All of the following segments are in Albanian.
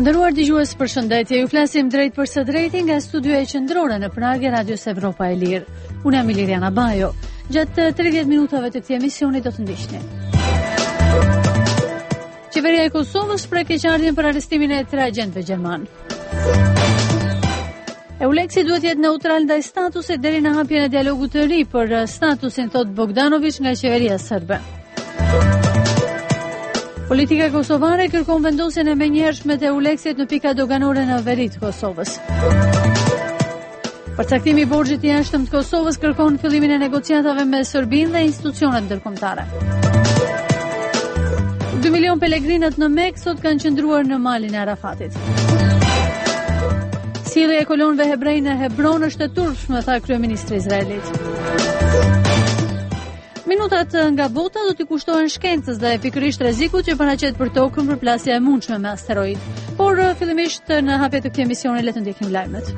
Të nderuar dëgjues, përshëndetje. Ju flasim drejt për së drejti nga studioja qendrore në Prag e Radios Evropa e Lirë. Unë jam Iliriana Bajo. Gjatë 30 minutave të këtij emisioni do të ndiqni. Qeveria e Kosovës shpreh keqardhjen për arrestimin e 3 agjentëve gjerman. EULEX-i duhet jetë neutral ndaj statusit deri në hapjen e dialogut të ri për statusin, thot Bogdanović nga qeveria serbe. Politika kosovare kërkon vendosjen e menjëhershme të EULEX-it në pika doganore në veri të Kosovës. Përcaktimi i borxhit i jashtëm të Kosovës kërkon fillimin e negociatave me Serbinë dhe institucionet ndërkombëtare. 2 milion pelegrinat në Mekë sot kanë qëndruar në malin e Arafatit. Sjellja e kolonëve hebrej në Hebron është e turpshme, tha kryeministri i Izraelit. Minutat nga bota do t'i kushtohen shkencës dhe pikërisht rrezikut që paraqet për tokën për plasja e mundshme me asteroid. Por fillimisht në hapje të këtij emisioni le të ndjekim lajmet.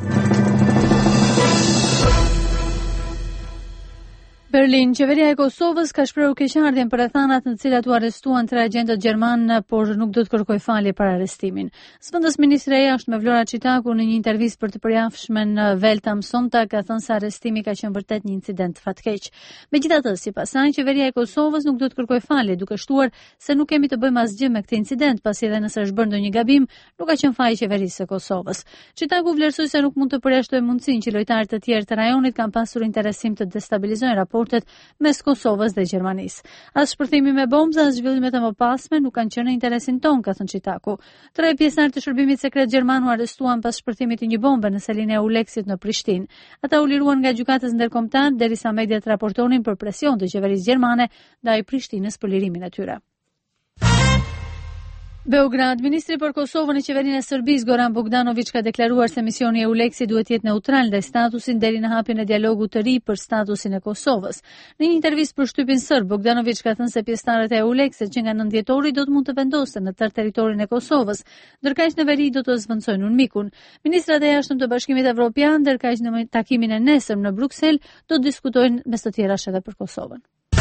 Berlin, qeveria e Kosovës ka shprehur keqardhjen për rrethanat në të cilat u arrestuan 3 agjentët gjerman, por nuk do të kërkoj falje për arrestimin. Zëvendës ministri e jashtme Vlora Çitaku në një intervistë për të përjashtmen në Welt am Sonntag ka thënë se arrestimi ka qenë vërtet një incident fatkeq. Megjithatë, sipas saj, qeveria e Kosovës nuk do të kërkoj falje, duke shtuar se nuk kemi të bëjmë asgjë me këtë incident, pasi edhe nëse është bërë ndonjë gabim, nuk ka qenë faji i qeverisë së Kosovës. Çitaku vlerësoi se nuk mund të përjashtojë mundësinë që lojtarët të tjerë të rajonit kanë pasur interesim të destabilizojnë raportet mes Kosovës dhe Gjermanisë. As shpërthimi me bombë, as zhvillimet e mëpasme nuk kanë qenë në interesin ton, ka thënë Çitaku. 3 pjesëmarrë të shërbimit sekret gjerman u arrestuan pas shpërthimit të një bombe në selinë e EULEX-it në Prishtinë. Ata u liruan nga gjykatës ndërkombëtare derisa mediat raportonin për presion të qeverisë gjermane ndaj Prishtinës për lirimin e tyre. Beograd, ministri për Kosovën i qeverinë e Serbisë Goran Bogdanović ka deklaruar se misioni e EULEX-it duhet jetë neutral ndaj statusin deri në hapjen e dialogut të ri për statusin e Kosovës. Në një intervistë për shtypin serb, Bogdanović ka thënë se pjesëtarët e EULEX-it që nga 9 dhjetori do të mund të vendosen në tërë territorin e Kosovës, ndërkaq në veri do të zvendçojnë UNMIK-un. Ministrat e jashtëm të Bashkimit Evropian, ndërkaq në takimin e nesër në Bruksel, do të diskutojnë mes të tjerash edhe për Kosovën.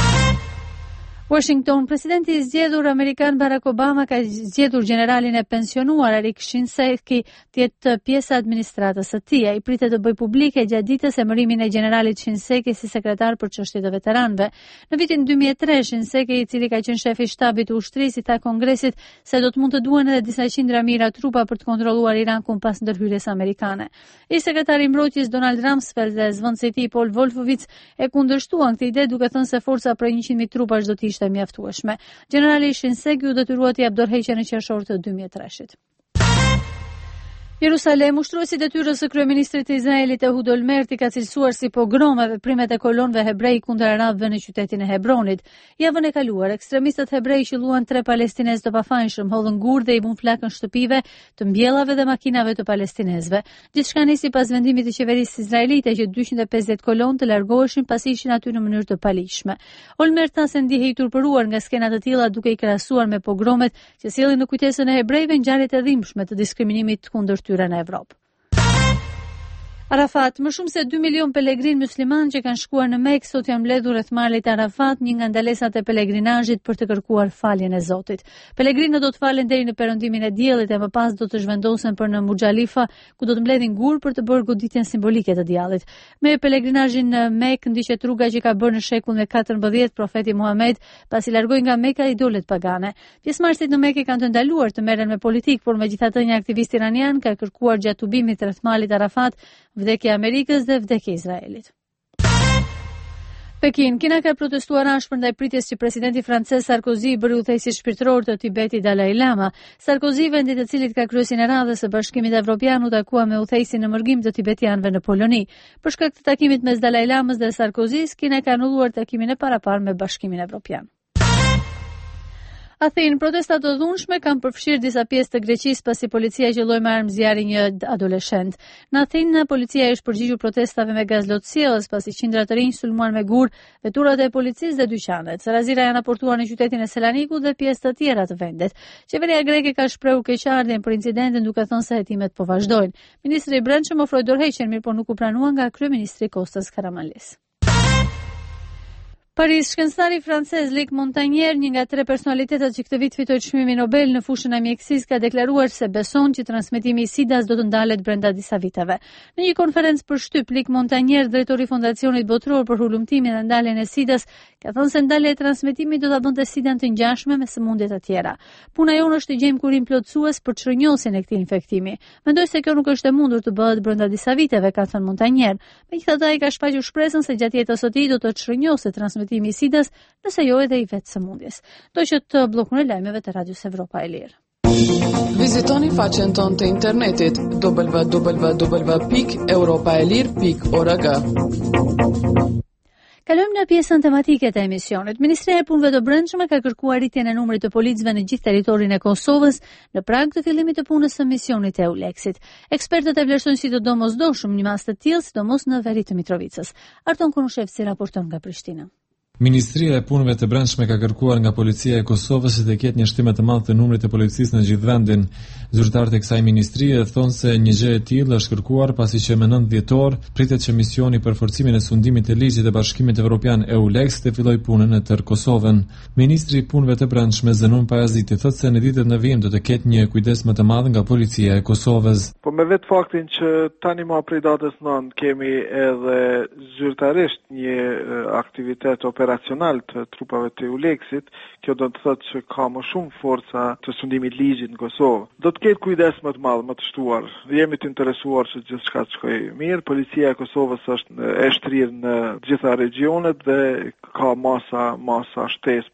Washington, presidenti i zgjedhur amerikan Barack Obama ka zgjedhur generalin e pensionuar Rick Shinseki të jetë pjesë e administratës së tij. Ai pritet të bëjë publike gjatë ditës emërimin e generalit Shinseki si sekretar për çështjet e veteranëve. Në vitin 2003, Shinseki, i cili ka qenë shefi i shtabit të ushtrisë, i tha Kongresit se do të mund të duhen edhe disa qindra mijëra trupa për të kontrolluar Irakun pas ndërhyrjes amerikane. I sekretari i mbrojtjes Donald Rumsfeld dhe zëvendësi i tij Paul Wolfowitz e kundërshtuan këtë ide duke thënë se forca prej 100.000 trupash do të ishte mjaftueshme. Generali Shinseki u detyruat t'i jap dorëheqje në qershor të 2003-shit. Jerusalem, ushtruesi i detyrës së kryeministrit të Izraelit Ehud Olmerti ka cilësuar si pogrom veprimet e kolonëve hebrej kundër arabëve në qytetin e Hebronit. Javën e kaluar, ekstremistët hebrej qelluan 3 palestinezë të pafajshëm, hollën gur dhe i vun flakën shtëpive, të mbjellave dhe makinave të palestinezëve. Gjithçka nisi pas vendimit të qeverisë izraelite që 250 kolonë të largoheshin pasi ishin aty në mënyrë të paligjshme. Olmert tha se ndihej i turpëruar nga skena të tilla duke i krahasuar me pogromet që sjellin në kujtesën e hebrejve ngjarjet e dhimbshme të diskriminimit kundër në Evropë. Arafat, më shumë se 2 milion pelegrin musliman që kanë shkuar në Mekë sot janë mbledhur rreth malit Arafat, një nga ndalesat e pelegrinazhit për të kërkuar faljen e Zotit. Pelegrinët do të falen deri në perëndimin e diellit e më pas do të zhvendosen për në Muxhalifa, ku do të mbledhin gur për të bërë goditjen simbolike të diellit. Me pelegrinazhin në Mekë ndiqet rruga që ka bërë në shekullin e 14 profeti Muhammed, pasi largoi nga Mekka idolet pagane. Pjesëmarrësit në Mekë kanë të ndaluar të merren me politikë, por megjithatë një aktivist iranian ka kërkuar gjatë tubimit rreth malit Arafat vdekje e Amerikës dhe vdekje e Izraelit. Pekin, Kina ka protestuar ashpër ndaj pritjes që presidenti francez Sarkozy bëri udhëheqësit shpirtëror të Tibetit Dalai Lama. Sarkozy, vendi i cilit ka kryesin e radhës së Bashkimit Evropian, u takua me udhëheqësin në mërgim të tibetianëve në Poloni. Për shkak të takimit mes Dalai Lamës dhe Sarkozys, Kina ka anulluar takimin e paraparë me Bashkimin Evropian. Athen, protestat të dhunshme kanë përfshirë disa pjesë të Greqisë pasi policia qelloi me armë zjarri një adoleshent. Në Athen, policia është përgjigjur protestave me gaz lotësiellës pasi qindra të rinj sulmuan me gur veturat e policisë dhe dyqanet. Razira janë aportuar në qytetin e Selanikut dhe pjesë të tjera të vendit. Qeveria greke ka shprehur keqardhjen për incidentin duke thënë se hetimet po vazhdojnë. Ministri i Brendshëm ofroi dorëheqjen, mirë po nuk u pranua nga kryeministri Kostas Karamanlis. Paris, shkencëtari francez Luc Montagnier, një nga 3 personalitetet që këtë vit fitoi çmimin Nobel në fushën e mjekësisë, ka deklaruar se beson që transmetimi i SIDA-s do të ndalet brenda disa viteve. Në një konferencë për shtyp, Luc Montagnier, drejtori i Fondacionit Botëror për Hulumtimin dhe Ndaljen e SIDA-s, ka thënë se ndalja e transmetimit do ta bënte SIDA-n të ngjashme me sëmundjet e tjera. Puna jonë është të gjejmë kurim plotësues për çrënjosjen e këtij infektimi. Mendoj se kjo nuk është e mundur të bëhet brenda disa viteve, ka thënë Montagnier. Megjithatë, ai ka shfaqur shpresën se gjatë jetës së tij do të çrënjosë transmetimi i SIDA-s, nëse jo edhe i vetë sëmundjes. Do që të bllokun e lajmeve të Radios Evropa e Lirë. Vizitoni faqen tonë të internetit www.europaelir.org. Kalojmë në pjesën tematike të emisionit. Ministria e Punëve të Brendshme ka kërkuar rritjen e numrit të policëve në gjithë territorin e Kosovës në prag të fillimit të punës së misionit e EULEX-it. Ekspertët e vlerësojnë si të domosdoshëm një masë të tillë, sidomos në veri të Mitrovicës. Arton Konushevci raporton nga Prishtina. Ministria e Punëve të Brendshme ka kërkuar nga policia e Kosovës që të ketë një shtim të madh të numrit të policisë në gjithë vendin. Zyrtarët e kësaj ministrie thonë se një gjë e tillë është kërkuar pasi që më 9 dhjetor pritet që misioni për forcimin e sundimit të ligjit të Bashkimit Evropian EULEX të fillojë punën në tërë Kosovën. Ministri i Punëve të Brendshme Zenon Pajaziti thotë se në ditët në vijim do të ketë një kujdes më të madh nga policia e Kosovës. Po me vetë faktin që tani më prej datës 9 kemi edhe zyrtarisht një aktivitet operacional të trupave të EULEX-it, kjo do të thotë që ka më shumë forca të sundimit ligjit në Kosovë. Do të ketë kujdes më të madh, më të shtuar. Jemi të interesuar që gjithçka të shkojë mirë. Policia e Kosovës është e shtrirë në gjitha regionet dhe ka masa shtesë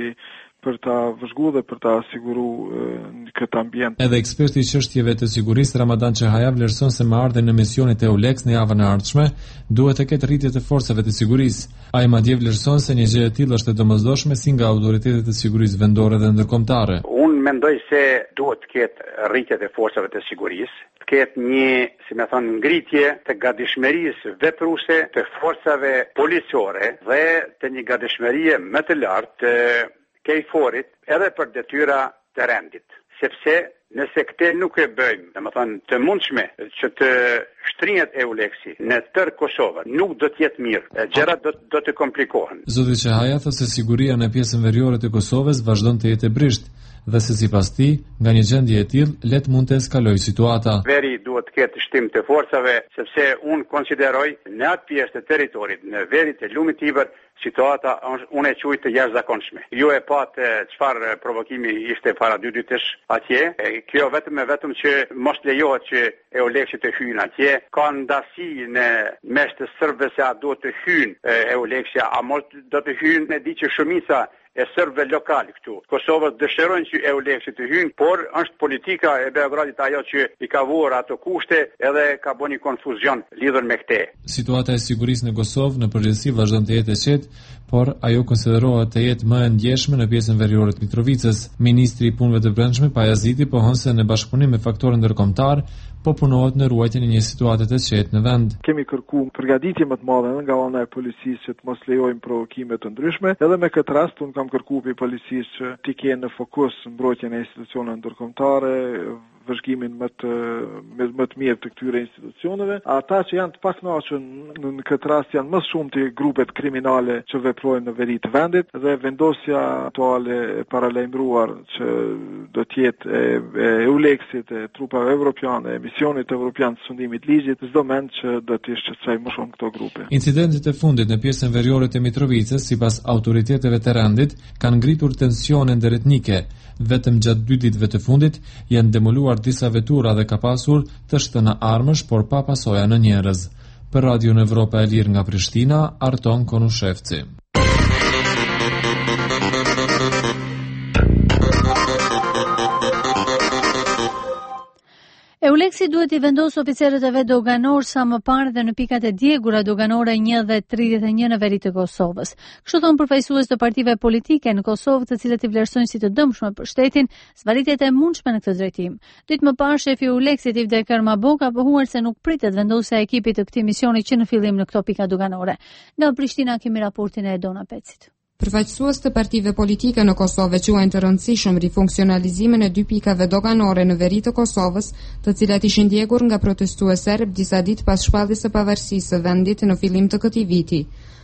për ta vëzhguar dhe për ta siguru këtë ambient. Edhe eksperti i çështjeve të sigurisë Ramadan Çehaja vlerëson se me ardhen në misionet e EULEX në javën e ardhshme duhet të ketë rritje të forcave të sigurisë. Ai madje vlerëson se një gjë e tillë është e domosdoshme si nga autoritetet të sigurisë vendore dhe ndërkombëtare. Unë mendoj se duhet të ketë rritje të forcave të sigurisë, të ketë një, si më thon, ngritje të gatishmërisë vepruese të forcave policore dhe të një gatishmërie më të lartë kejforit edhe për detyra të rendit, sepse nëse këte nuk e bëjmë, domethënë të mundshme që të shtrihet EULEX-i në tërë Kosovën, nuk do të jetë mirë. Gjërat do të komplikohen. Zoti Çehaja thotë se siguria në pjesën veriore të Kosovës vazhdon të jetë e brisht dhe se sipas tij, nga një gjendje e tillë let mund të eskalojë situata. Veri duhet të ketë shtim të forcave, sepse unë konsideroj në atë pjesë të territorit, në veri të lumit Tiber, situata unë e quaj të jashtëzakonshme. Ju e patë çfarë provokimi ishte para 2 ditësh atje. Kjo vetëm që mos lejohet që EULEX-i të hyjnë atje. Ka ndasi në mes të serbëve se a duhet të hyjnë EULEX-i, a mos do të hyjnë, e di që shumica e serbëve lokal këtu. Kosova dëshirojnë që EULEX-i të hyjnë, por është politika e Beogradit ajo që i ka vuar ato kushte edhe ka bën një konfuzion lidhur me këtë. Situata e sigurisë në Kosovë në përgjithësi vazhdon të jetë e qetë, por ajo konsiderohet të jetë më e ndjeshme në pjesën veriore të Mitrovicës. Ministri i Punëve të Brendshme Pajaziti pohon se në bashkëpunim me faktorë ndërkombëtar po punohet në ruajtjen e një situate të qetë në vend. Kemi kërkuar përgatitje më të madhe nga ana e policisë që të mos lejojmë provokime të ndryshme, edhe me këtë rast unë kam kërkuar pi policisë që të kenë në fokus mbrojtjen e institucioneve ndërkombëtare, vëzhgimin më të mirë të këtyre institucioneve. Ata që janë të pakënaqur në këtë rast janë më shumë të grupet kriminale që veprojnë në veri të vendit dhe vendosja aktuale e paralajmëruar që do të jetë e EULEX-it, e trupave evropiane, e misionit evropian të sundimit ligjit, çdo mend që do të shqetësojë më shumë këto grupe. Incidentet e fundit në pjesën veriore të Mitrovicës, sipas autoriteteve të rendit, kanë ngritur tensione ndërretnike. Vetëm gjatë 2 ditëve të fundit janë demoluar disa vetura dhe ka pasur të shtëna armësh, por pa pasoja në njerëz. Për Radion Evropa e Lirë nga Prishtina, Arton Konushevci. EULEX-i duhet i vendosë oficerët e vet doganor sa më parë dhe në pikat e djegura doganore 1 dhe 31 në veri të Kosovës. Kështu thon përfaqësues të partive politike në Kosovë, të cilët i vlerësojnë si të dëmshme për shtetin zvarritjet e mundshme në këtë drejtim. Ditë më parë shefi i EULEX-it Ivder Kermabo ka pohuar se nuk pritet vendosja e ekipit të këtij misioni që në fillim në këto pika doganore. Nga Prishtina kemi raportin e Edona Pecit. Përfaqësues të partive politike në Kosovë quajnë të rëndësishëm rifunksionalizimin e 2 pikave doganore në veri të Kosovës, të cilat ishin ndjekur nga protestues serb disa ditë pas shpalljes së pavarësisë së vendit në fillim të këtij viti.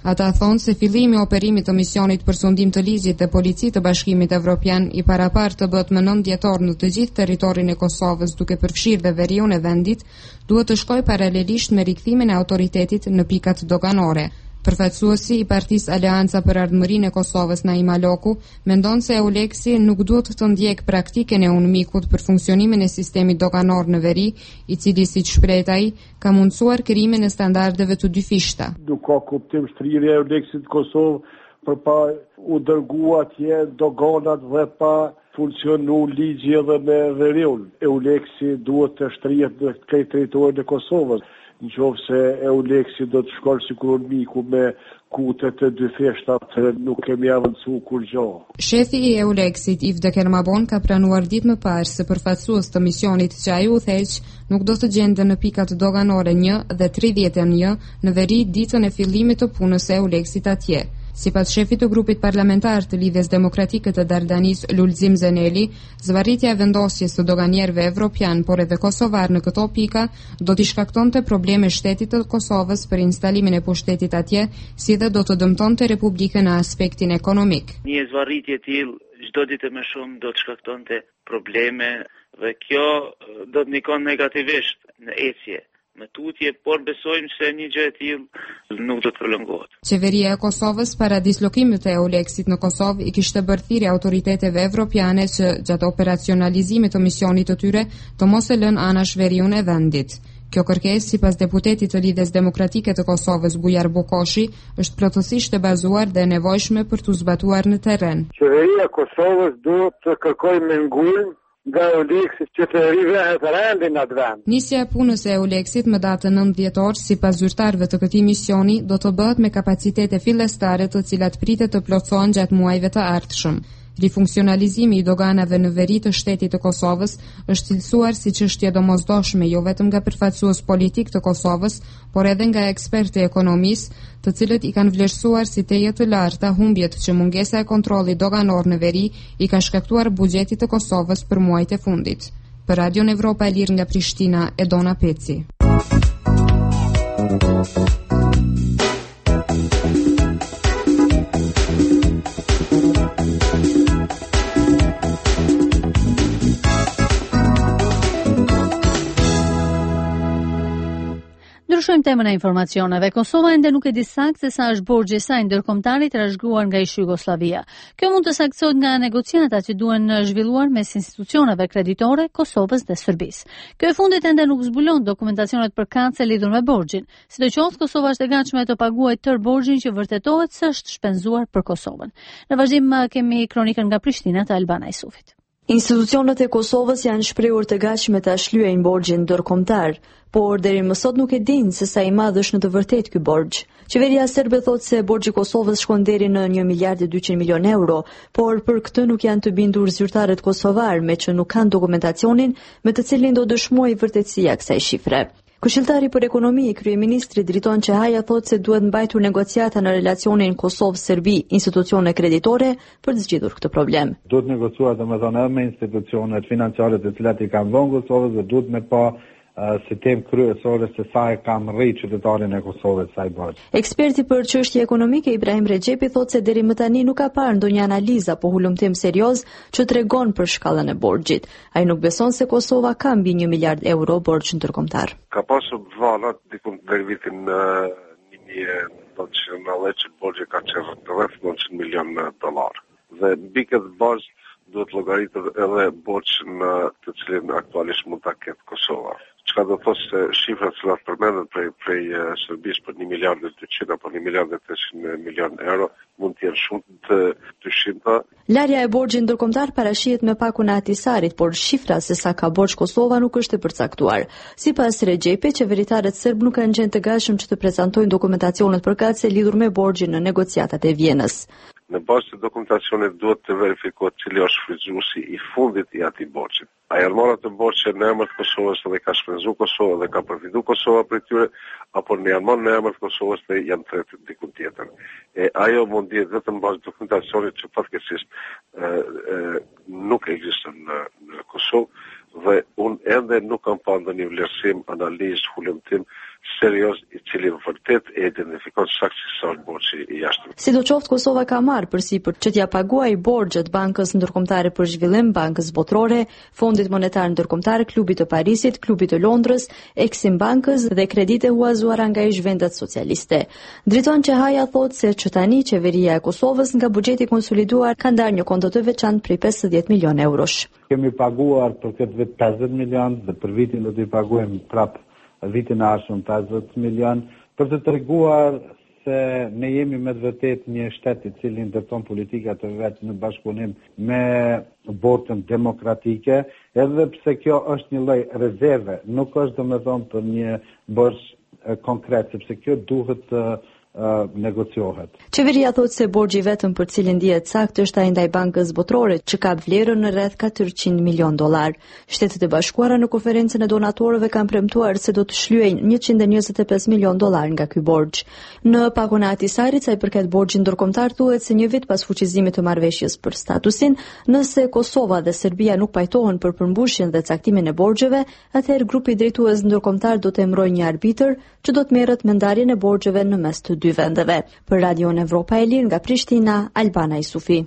Ata thonë se fillimi i operimit të misionit për sundim të ligjit të Policisë të Bashkimit Evropian i parapar të bëhet më 9 dhjetor në të gjithë territorin e Kosovës, duke përfshirë dhe veriun e vendit, duhet të shkojë paralelisht me rikthimin e autoritetit në pikat doganore. Përfaqësuesi i Partisë Aleanca për Ardhmërinë e Kosovës, Naim Aloku, mendon se EULEX-i nuk duhet të ndjek praktikën e UNMIK-ut për funksionimin e sistemit doganor në veri, i cili, siç shpreh ai, ka mundsuar krijimin e standardeve të dyfishta. Nuk ka kuptim shtrirja e EULEX-it në Kosovë për pa u dërguar atje doganat dhe pa funksionu ligji edhe me veriun. EULEX-i duhet të shtrihet në këtë territorin e Kosovës. Në qoftë se EULEX-i do të shkon sikur UNMIK-u me kutet të dyfishta, nuk kemi avancuar kur gjë. Shefi i EULEX-it, Yves de Kermabon, ka pranuar ditë më parë se përfaqësues të misionit që ai udhëheq nuk do të gjenden në pikat doganore 1 dhe 31 në veri ditën e fillimit të punës së EULEX-it atje. Sipas shefit të grupit parlamentar të Lidhjes Demokratike të Dardanis, Lulzim Zeneli, zvarritja e vendosjes të doganierëve evropian, por edhe kosovar në këto pika, do t'i shkaktonte probleme shtetit të Kosovës për instalimin e pushtetit atje, si dhe do të dëmtonte Republikën në aspektin ekonomik. Një zvarritje e tillë çdo ditë më shumë do të shkaktonte probleme dhe kjo do të ndikon negativisht në ecje. Me tutje, por besojmë se një gjë e tillë nuk do të prolongohet. Qeveria e Kosovës para dislokimit të EULEX-it në Kosovë i kishte bërë thirrje autoriteteve evropiane që gjatë operacionalizimit të misionit të tyre të mos e lënë anash veriun e vendit. Kjo kërkesë, sipas deputetit të Lidhjes Demokratike të Kosovës, Bujar Bukoshi, është plotësisht e bazuar dhe e nevojshme për t'u zbatuar në terren. Qeveria e Kosovës duhet të kërkojë mengull nga EULEX-i që të rivehet rendin atë vend. Nisja e punës e EULEX-it më datën 9 dhjetor, sipas zyrtarëve të këtij misioni, do të bëhet me kapacitete fillestare të cilat pritet të plotësohen gjatë muajve të ardhshëm. Rifunksionalizimi i doganave në veri të shtetit të Kosovës është cilësuar si çështje domosdoshme jo vetëm nga përfaqësues politik të Kosovës, por edhe nga ekspertë e ekonomisë, të cilët i kanë vlerësuar si teje të larta humbjet që mungesa e kontrollit doganor në veri i ka shkaktuar buxhetit të Kosovës për muajt e fundit. Për Radion Evropa e Lirë nga Prishtina, Edona Peci. Ndryshojmë temën e informacioneve. Kosova ende nuk e di saktë se sa është borxhi i saj ndërkombëtar i trashëguar nga ish Jugosllavia. Kjo mund të saktohet nga negociatat që duhen zhvilluar mes institucioneve kreditore, Kosovës dhe Serbisë. Kjo e fundit ende nuk zbulon dokumentacionet përkatëse lidhur me borxhin. Sidoqoftë, Kosova është e gatshme të paguajë tërë borxhin që vërtetohet se është shpenzuar për Kosovën. Në vazhdim kemi kronikën nga Prishtina të Albana Isufit. Institucionet e Kosovës janë shprehur të gatshme ta shlyejnë borxhin ndërkombëtar, por deri më sot nuk e dinë se sa i madh është në të vërtetë ky borxh. Qeveria serbe thotë se borxhi i Kosovës shkon deri në 1 miliard e 200 milion euro, por për këtë nuk janë të bindur zyrtarët kosovar, me që nuk kanë dokumentacionin me të cilin do dëshmojë vërtetësia kësaj shifre. Këshilltari për ekonomi, kryeministri Driton Çehaja thotë se duhet mbajtur negociata në relacionin Kosovë-Serbi, institucione kreditore për të zgjidhur këtë problem. Duhet negociuar domethënë me institucionet financiare të cilat i kanë dhënë Kosovës dhe duhet me pa sistem kryesore se sa e kam rrit qytetarin e Kosovës sa i borxh. Eksperti për çështje ekonomike Ibrahim Rexhepi thotë se deri më tani nuk ka parë ndonjë analizë apo hulumtim serioz që tregon për shkallën e borxhit. Ai nuk beson se Kosova ka mbi 1 miliard euro borxh ndërkombëtar. Ka pasur vallat diku deri vitin 1990 që borxhi ka qenë rreth 900 milion dollar. Dhe mbi këtë borxh duhet llogaritur edhe borxhin të cilin aktualisht mund ta ketë Kosova. Çka do të thotë se shifrat që përmendet prej Serbisë për 1 miliard e 200 apo 1 miliard e 300 milion euro mund të jenë shumë të dyshimta. Larja e borxhit ndërkombëtar parashihet me pakun e Atisarit, por shifra se sa ka borxh Kosova nuk është e përcaktuar. Sipas Rexhepi, qeveritarët serb nuk kanë qenë të gatshëm që të prezantojnë dokumentacionet përkatëse lidhur me borxhin në negociatat e Vienës. Në bazë të dokumentacionit duhet të verifikohet cili është fryzuesi i fundit i atij borxhi. A janë marrë të borxhe në emër të Kosovës dhe ka shpenzuar Kosova dhe ka përfituar Kosova për tyre, apo në janë marrë në emër të Kosovës dhe janë tretë diku tjetër. Ajo mund të jetë vetëm bazë dokumentacionit që fatkeqësisht nuk ekziston në Kosovë dhe unë ende nuk kam pa ndonjë vlerësim, analizë, hulumtim serioz i cili vërtet e identifikon saktësisht borxhi i jashtëm. Sidoqoftë, Kosova ka marrë përsipër që t'ia paguajë borxhet Bankës Ndërkombëtare për Zhvillim, Bankës Botërore, Fondit Monetar Ndërkombëtar, Klubit të Parisit, Klubit të Londrës, Exim Bankës dhe kredite huazuara nga ish-vendet socialiste. Driton Çehaja thotë se që tani qeveria e Kosovës nga buxheti konsoliduar ka ndarë një konto të veçantë prej 50 milionë eurosh. Kemi paguar për këtë vit 50 milion dhe për vitin do t'i paguajmë prap vitin e ardhshëm 50 milion për të treguar se ne jemi me vërtet një shtet i cili ndërton politikat e vet në bashkëpunim me botën demokratike, edhe pse kjo është një lloj rezerve, nuk është domethënë për një borxh konkret, sepse kjo duhet të negociohet. Qeveria thotë se borxhi vetëm për cilin dihet saktë është ai ndaj Bankës Botërore, që ka vlerën në rreth $400 milion. Shtetet e Bashkuara në konferencën e donatorëve kanë premtuar se do të shlyejnë $125 milion nga ky borxh. Në pakun e Atij Sari, sa i përket borxhit ndërkombëtar, thuhet se një vit pas fuqizimit të marrëveshjes për statusin, nëse Kosova dhe Serbia nuk pajtohen për përmbushjen dhe caktimin e borxheve, atëherë grupi drejtues ndërkombëtar do të emërojë një arbitër që do të merret me ndarjen e borxheve në mes të dy vendeve. Për Radion Evropa e Lirë nga Prishtina, Albana Isufi.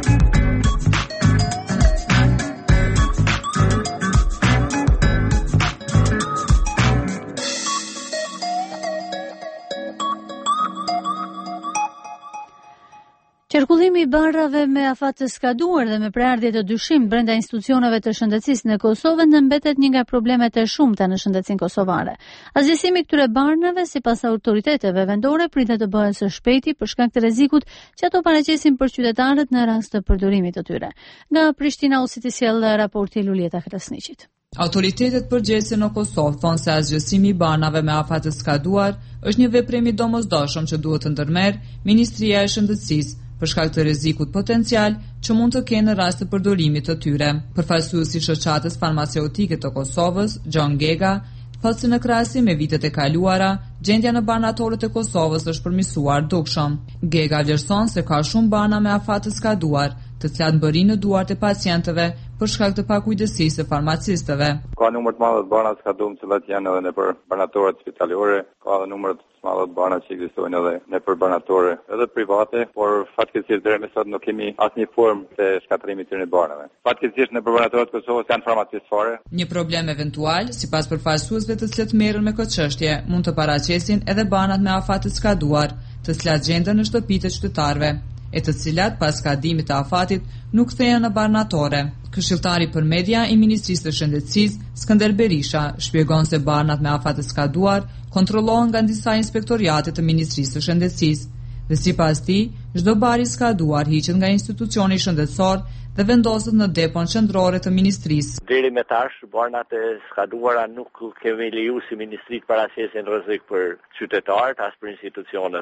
Qarkullimi i barrave me afat të skaduar dhe me prerje të dyshim brenda institucioneve të shëndetësisë në Kosovë mbetet një nga problemet e shumta në shëndetësinë kosovare. Azgjësimi këtyre barrave sipas autoriteteve vendore pritet të bëhet së shpejti për shkak të rrezikut që ato paraqesin për qytetarët në rast të përdorimit të tyre. Nga Prishtina u si sjell raporti Lulieta Krasniqit. Autoritetet përgjithëse në Kosovë thonë se azgjësimi i banave me afat të skaduar është një veprim i domosdoshëm që duhet të ndërmerrë Ministria e Shëndetësisë për shkak të rrezikut potencial që mund të kenë në rast të përdorimit të tyre. Përfaqësuesi i shoqatës farmaceutike të Kosovës, John Gega, thotë se në krahasim me vitet e kaluara, gjendja në banatorët e Kosovës është përmirësuar dukshëm. Gega vlerëson se ka shumë bana me afat të skaduar, të cilat mbërin në duart e pacientëve për shkak të pakujdesisë së farmacistëve. Ka numër të madh të bana të skaduar, të cilat janë edhe nëpër banatorët spitalore, ka edhe numër të madh të bana që ekzistojnë edhe nëpër banatore, edhe private, por fatkeqësisht deri më sot nuk kemi asnjë formë të shkatërimit të këtyre banave. Fatkeqësisht nëpër banatorët e Kosovës janë farmacistë fare. Një problem eventual, sipas përfaqësuesve të cilët merren me këtë çështje, mund të paraqesin edhe banat me afat të skaduar, të cilat gjenden në shtëpitë e qytetarëve, e të cilat pas skadimit të afatit nuk kthehen në banatore. Këshilltari për media i Ministrisë së Shëndetësisë, Skënder Berisha, shpjegon se banat me afat të skaduar kontrollohen nga disa inspektoriate të Ministrisë së Shëndetësisë dhe sipas tij, çdo bar i skaduar hiqet nga institucioni shëndetësor dhe vendoset në depon qendrore të ministrisë. Deri me tash, banat e skaduara nuk kemi leju si ministri të paraqesin rrezik për qytetarët, as për institucionet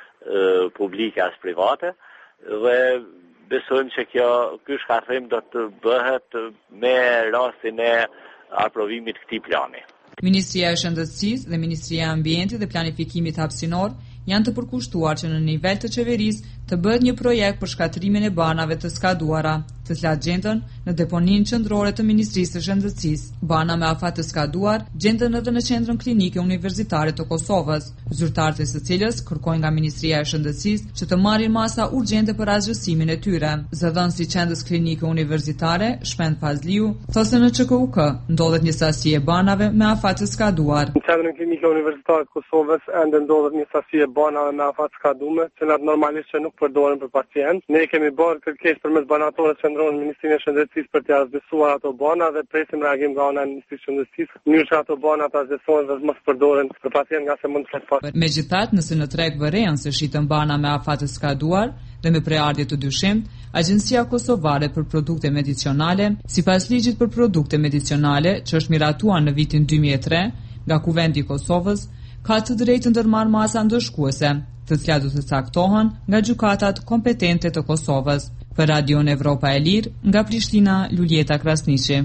publike as private, dhe besojmë që ky shkatrim do të bëhet me rastin e aprovimit këtij plani. Ministria e Shëndetësisë dhe Ministria e Ambientit dhe Planifikimit Hapësinor janë të përkushtuar që në nivel të qeverisë të bëhet një projekt për shkatrimin e banave të skaduara, të cilat gjenden në deponinë qendrore të Ministrisë së Shëndetësisë. Bana me afat të skaduar gjenden edhe në Qendrën Klinike Universitare të Kosovës, zyrtarët e së cilës kërkojnë nga Ministria e Shëndetësisë që të marrin masa urgjente për azgjësimin e tyre. Zëdhënësi i Qendrës Klinike Universitare, Shpend Fazliu, thotë se në ÇKUK ndodhet një sasi e banave me afat të skaduar. Në Qendrën Klinike Universitare të Kosovës ende ndodhet një sasi e banave me afat të skaduar, që normalisht që nuk përdoren për pacient. Ne kemi bërë kërkesë përmes banatorëve qendrore në Ministrinë e Shëndetësisë për të azgjësuar ato bana dhe presim reagim nga ana e Ministrisë së Shëndetësisë, në mënyrë që ato bana të azgjësohen dhe mos përdoren për pacient nga se mund të ketë pas. Megjithatë, nëse në treg vëren se shiten bana me afat të skaduar dhe me preardhje të dyshimt, Agjencia Kosovare për Produkte Medicinale, sipas ligjit për produkte medicinale, që është miratuar në vitin 2003 nga Kuvendi i Kosovës, ka të drejtë ndërmarr masa ndëshkuese, të cilat do të caktohen nga gjykatat kompetente të Kosovës. Për Radion Evropa e Lirë, nga Prishtina, Lulieta Krasniqi.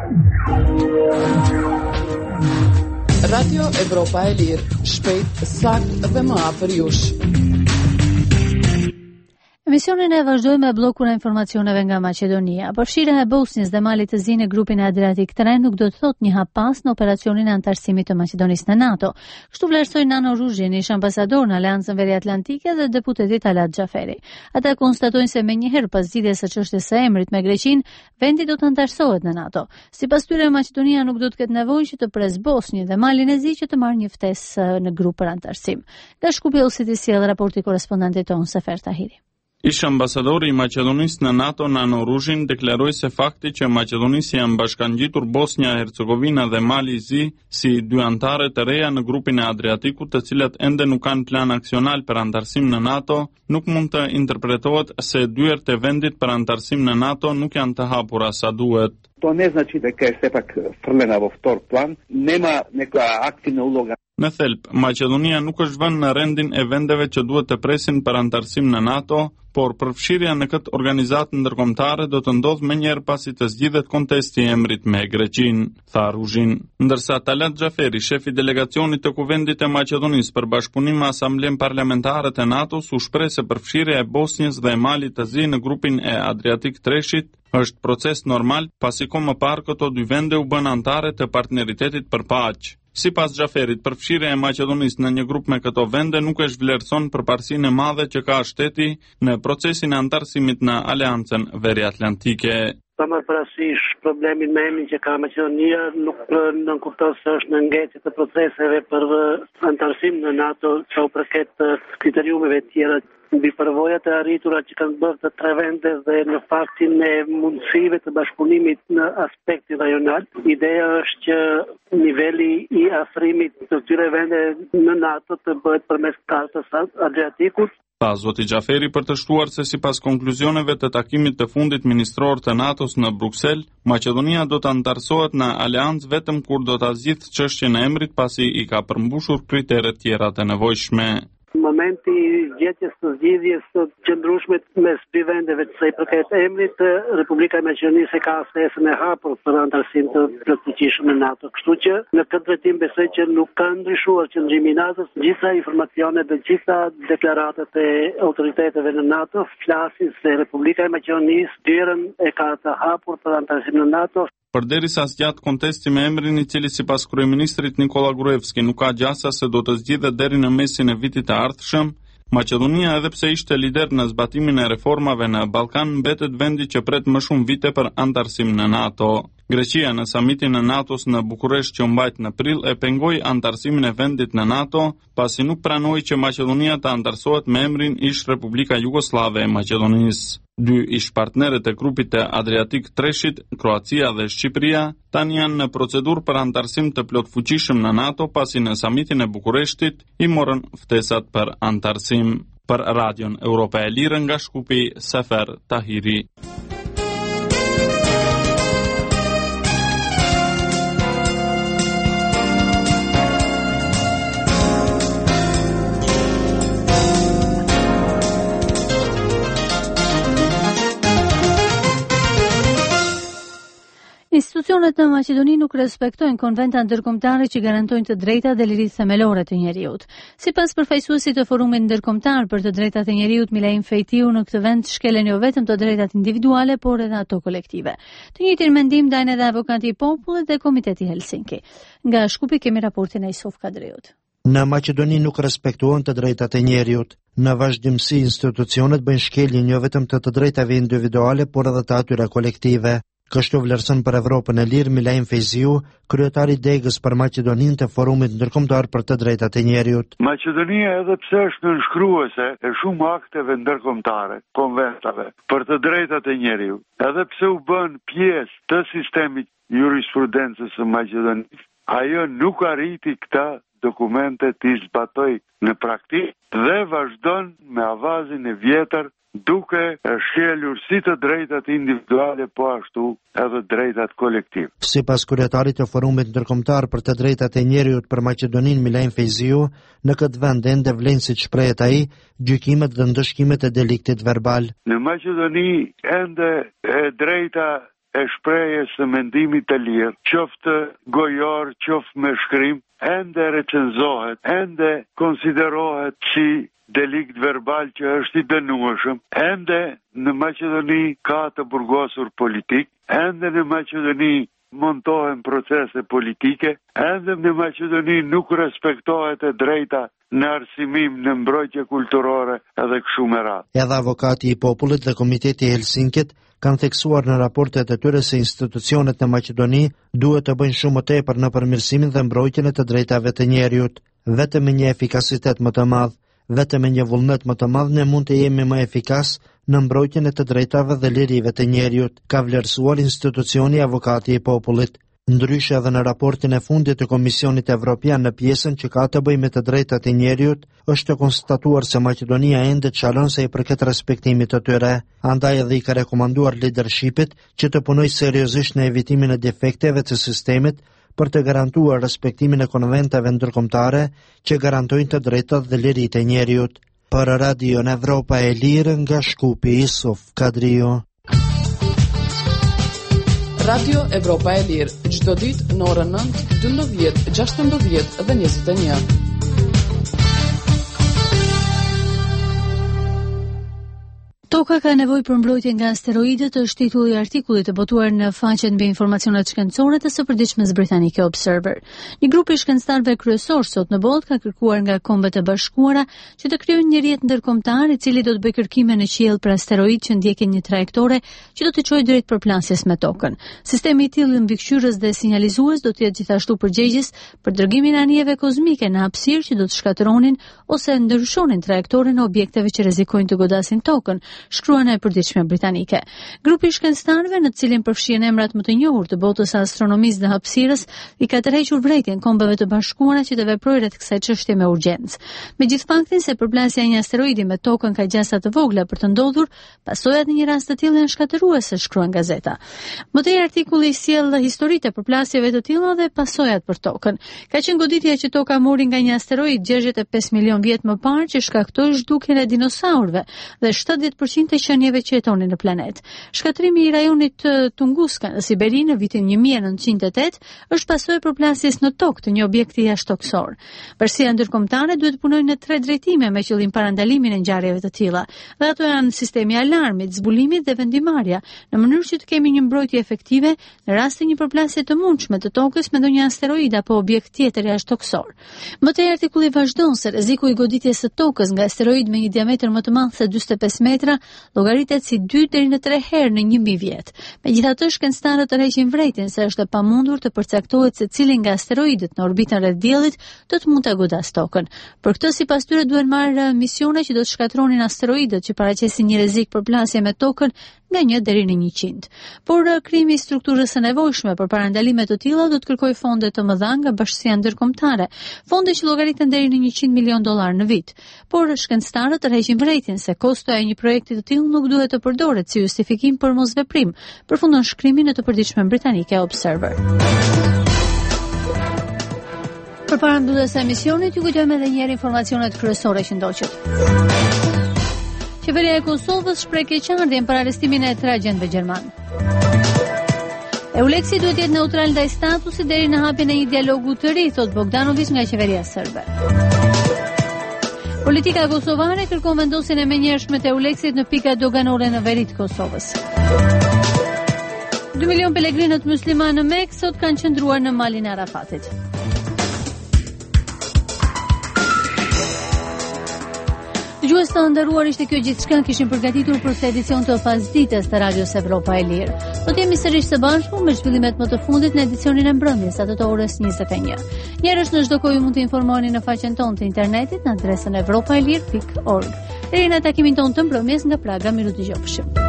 Radio Evropa e Lirë, shpejt, sakt dhe më afër jush. Emisionin e vazhdoi me blokun e informacioneve nga Maqedonia. Përfshirja e Bosnjës dhe Malit të Zi në grupin e Adriatik 3 nuk do të thotë një hap pas në operacionin e antarësimit të Maqedonisë në NATO. Kështu vlerësoi Nano Ruzhin, ish ambasador në Aleancën Veriatlantike dhe deputeti Talat Xhaferi. Ata konstatojnë se menjëherë pas zgjidhjes së çështjes së emrit me Greqinë, vendi do të antarësohet në NATO. Sipas tyre, Maqedonia nuk do të ketë nevojë që të pres Bosnjën dhe Malin e Zi që të marrë një ftesë në grup për antarësim. Nga Shkupi Ose sjell raporti korrespondentit ton Sefer Tahiri. Ish ambasadori i Maqedonisë në NATO Nano Ruzhin deklaroi se fakti që Maqedonisë janë bashkangjitur Bosnia e Hercegovina dhe Mali i Zi si dy anëtare të reja në grupin e Adriatikut, të cilat ende nuk kanë plan aksional për antarësim në NATO, nuk mund të interpretohet se dyert e vendit për antarësim në NATO nuk janë të hapura sa duhet. To ne znači da je sepak frlena vo vtor plan, nema neka aktivna uloga. Në thelb, Maqedonia nuk është vënë në rendin e vendeve që duhet të presin për antarësim në NATO, por përfshirja në këtë organizatë ndërkombëtare do të ndodhë menjëherë pasi të zgjidhet kontesti i emrit me Greqinë, tha Ruzhin. Ndërsa Talat Xhaferi, shefi delegacionit të Kuvendit të Maqedonisë për bashkëpunim me Asamblen Parlamentare të NATO-s, u shpreh se përfshirja e Bosnjës dhe Malit të Zi në grupin e Adriatik 3-shit është proces normal, pasi më parë këto dy vende u bën anëtare të partneritetit për paqë. Sipas Xhaferit, përfshirja e Maqedonisë në një grup me këto vende nuk e zhvlerëson përparësinë e madhe që ka shteti në procesin e antarësimit në Aleancën Veriatlantike. Pa marrë parasysh problemin me emrin që ka Maqedonia, nuk nënkupton se është në ngecje të proceseve për antarësim në NATO, që u përket kriteriumeve të tjera. Mbi përvojat e arritura që kanë bërë të tre vende dhe në faktin e mundësive të bashkëpunimit në aspektin rajonal, ideja është që niveli i afrimit të këtyre vende në NATO të bëhet përmes kartës Adriatikut. Tha zoti Xhaferi për të shtuar se sipas konkluzioneve të takimit të fundit ministror të NATO-s në Bruksel, Maqedonia do të antarësohet në aleancë vetëm kur do ta zgjidhë çështjen e emrit pasi i ka përmbushur kriteret tjera të nevojshme. Momenti i zgjedhjes së zgjidhjes së qëndrueshme mes dy vendeve sa i përket emrit, Republika e Maqedonisë ka ftesën e hapur për antarësim të plotësishëm në NATO. Kështu që në këtë drejtim besoj që nuk ka ndryshuar qëndrimi i NATO-s. Gjitha informacionet dhe gjitha deklaratat e autoriteteve në NATO flasin se Republika e Maqedonisë dyrën e ka të hapur për antarësim në NATO. Përderisa zgjat kontesti me emrin, i cili sipas kryeministrit Nikola Gruevski nuk ka gjasa se do të zgjidhet deri në mesin e vitit të ardhshëm, Maqedonia, edhe pse ishte lider në zbatimin e reformave në Ballkan, mbetet vendi që pret më shumë vite për antarësim në NATO. Greqia në samitin e NATO-s në Bukuresht që u mbajt në prill e pengoi antarësimin e vendit në NATO, pasi nuk pranoi që Maqedonia të antarësohet me emrin ish Republika Jugoslave e Maqedonisë. Dy ish partnerët e grupit të Adriatik 3-shit, Kroacia dhe Shqipëria, tani janë në procedurë për antarësim të plotfuqishëm në NATO, pasi në samitin e Bukureshtit i morën ftesat për antarësim. Për Radion Europa e Lirë nga Shkupi, Sefer Tahiri. Institucionet në Maqedoni nuk respektojnë konventat ndërkombëtare që garantojnë të drejtat dhe liritë themelore të njeriut. Sipas përfaqësuesit të Forumit Ndërkombëtar për të drejtat e njeriut Milaim Fejtiu, në këtë vend shkelen jo vetëm të drejtat individuale, por edhe ato kolektive. Të njëjtin mendim ndajnë edhe avokati i popullit dhe Komiteti Helsinki. Nga Shkupi kemi raportin e Isof Kadriut. Në Maqedoni nuk respektohen të drejtat e njeriut. Në vazhdimsi institucionet bëjnë shkeljen jo vetëm të drejtave individuale, por edhe të atyre kolektive. Kështu vlerëson për Evropën e Lirë Milaim Fejziu, kryetari i degës për Maqedoninë të Forumit Ndërkombëtar për të drejtat e njeriut. Maqedonia, edhe pse është nënshkruese e shumë akteve ndërkombëtare, konventave për të drejtat e njeriut, edhe pse u bën pjesë të sistemit jurisprudencës së Maqedonisë, ajo nuk arriti këta dokumente të zbatoj në praktikë dhe vazhdon me avazin e vjetër, duke shkelur si të drejtat individuale, po ashtu edhe drejtat kolektive. Sipas kryetarit të Forumit Ndërkombëtar për të drejtat e njeriut për Maqedoninë Milaim Fejziu, në këtë vend ende vlen siç shprehet ai, gjykimet dhe ndëshkimet e deliktit verbal. Në Maqedoni ende e drejta e shprehjes së mendimit të lirë, qoftë gojor, qoftë me shkrim, ende recenzohet, ende konsiderohet si delikt verbal që është i dënueshëm, ende në Maqedoni ka të burgosur politik, ende në Maqedoni montohen procese politike, ende në Maqedoni nuk respektohet e drejta në arsimim, në mbrojtje kulturore edhe kështu me radhë. Edhe avokati i popullit dhe Komiteti i Helsinkit kanë theksuar në raportet e tyre se institucionet në Maqedoni duhet të bëjnë shumë më tepër në përmirësimin dhe mbrojtjen e të drejtave të njerëzit. Vetëm me një efikasitet më të madh, vetëm me një vullnet më të madh ne mund të jemi më efikas në mbrojtjen e të drejtave dhe lirive të njerëzit, ka vlerësuar institucioni avokati i popullit. Ndryshe edhe në raportin e fundit të Komisionit Evropian në pjesën që ka të bëjë me të drejtat e njerëzit, është konstatuar se Maqedonia ende çalon se i përket respektimit të tyre. Andaj edhe i ka rekomanduar leadershipit që të punojë seriozisht në evitimin e defekteve të sistemit për të garantuar respektimin e konventeve ndërkombëtare që garantojnë të drejtat dhe liritë e njerëzit. Për Radio Evropa e Lirë nga Shkupi, Isuf Kadrio. Radio Evropa e Lirë, çdo ditë në orën 9, 12, 16 dhe 21. Toka ka nevojë për mbrojtje nga asteroidët, është titulli i artikullit të botuar në faqen mbi informacionet shkencore të së përditshmes britanike Observer. Një grup i shkencëtarëve kryesor sot në botë ka kërkuar nga Kombet e Bashkuara që të krijojnë një rrjet ndërkombëtar i cili do të bëjë kërkime në qiell për asteroid që ndjekin një trajektore që do të çojë drejt përplasjes me Tokën. Sistemi i tillë mbikëqyrës dhe sinjalizues do të jetë gjithashtu përgjegjës për dërgimin e anijeve kozmike në hapësirë që do të shkatërronin ose ndryshonin trajektoren e objekteve që rrezikojnë të godasin Tokën, shkruan e përditshme britanike. Grupi i shkencëtarëve, në të cilin përfshihen emrat më të njohur të botës së astronomisë dhe hapësirës, i ka tërhequr vërejtjen Kombeve të Bashkuara që të veprojë rreth kësaj çështje me urgjencë. Megjithë faktin se përplasja e një asteroidi me Tokën ka gjasa të vogla për të ndodhur, pasojat në një rast të tillë janë shkatëruese, shkruan gazeta. Më tej artikulli sjell historitë e përplasjeve të tilla dhe pasojat për Tokën. Ka qenë goditja që Toka mori nga një asteroid 65 milion vjet më parë që shkaktoi zhdukjen e dinosaurëve dhe 70% të qenieve që jetonin në planet. Shkatrimi i rajonit Tunguska në Siberi në vitin 1908 është pasojë e përplasjes në Tokë të një objekti jashtëtoksor. Bërësia ndërkombëtare duhet të punojë në 3 drejtime me qëllim parandalimin e ngjarjeve të tilla. Dhe ato janë sistemi i alarmit, zbulimit dhe vendimarrja, në mënyrë që të kemi një mbrojtje efektive në rast të një përplasje të mundshme të Tokës me ndonjë asteroid apo objekt tjetër jashtëtoksor. Më tej artikulli vazhdon se rreziku i goditjes së Tokës nga asteroid me një diametër më të madh se 45 metra llogaritet si 2 deri në 3 herë në 1000 vjet. Megjithatë, shkencëtarët tërheqin vërejtjen se është e pamundur të përcaktohet se cili nga asteroidët në orbitën rreth Diellit do të mund ta godas Tokën. Për këtë, sipas tyre, duhen marrë misione që do të shkatërronin asteroidët që paraqesin një rrezik përplasje me Tokën nga 1 deri në 100. Por krijimi i strukturës së nevojshme për parandalime të tilla do të kërkojë fonde të mëdha nga bashkësia ndërkombëtare, fonde që llogariten deri në $100 milion në vit. Por shkencëtarët tërheqin vërejtjen se kostoja e një projekti të tillë nuk duhet të përdoret si justifikim për mosveprim, përfundon shkrimi në të përditshme britanike Observer. Përpara mbylljes së emisionit, ju kujtojmë edhe një herë informacionet kryesore që ndoqët. Qeveria e Kosovës shpreh keqardhjen për arrestimin e 3 agjentëve gjerman. Euleksi duhet jetë neutral ndaj statusit deri në hapjen e një dialogu të ri, thot Bogdanović nga qeveria serbe. Politika kosovare kërkon vendosjen e menjëhershme të Euleksit në pika doganore në veri të Kosovës. 2 milion pelegrinët muslimanë në Mekë sot kanë qëndruar në malin e Arafatit. Dëgjues të nderuar, ishte kjo gjithçka kishim përgatitur për këtë edicion të pasdites të Radios Evropa e Lirë. Do të jemi sërish së bashku me zhvillimet më të fundit në edicionin e mbrëmjes atë të orës 21. Njerëz në çdo kohë mund të informoheni në faqen tonë të internetit në adresën evropaelir.org. Deri në takimin tonë të mbrëmjes nga Praga, miru dëgjofshim.